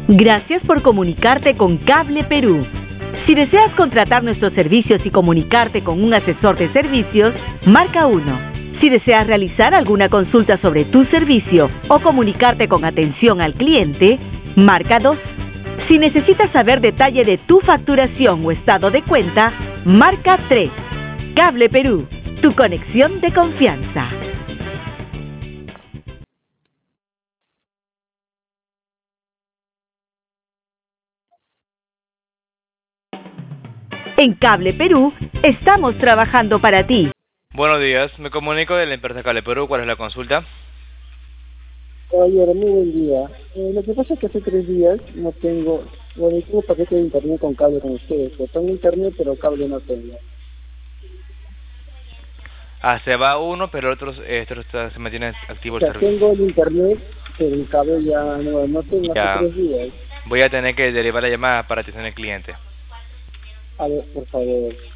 Gracias por comunicarte con Cable Perú. Si deseas contratar nuestros servicios y comunicarte con un asesor de servicios, marca 1. Si deseas realizar alguna consulta sobre tu servicio o comunicarte con atención al cliente, marca 2. Si necesitas saber detalle de tu facturación o estado de cuenta, marca 3. Cable Perú, tu conexión de confianza. En Cable Perú, estamos trabajando para ti. Buenos días, me comunico de la empresa Cable Perú. ¿Cuál es la consulta? Caballero, muy buen día. Lo que pasa es que hace 3 días no tengo, bueno, tengo paquete de internet con cable con ustedes, pero tengo internet pero cable no tengo. Se va uno, pero el otro se mantiene activo O el sea, servicio. tengo el internet, pero el cable ya no tengo Ya. hace 3 días. Voy a tener que derivar la llamada para atención al cliente. A ver, por favor.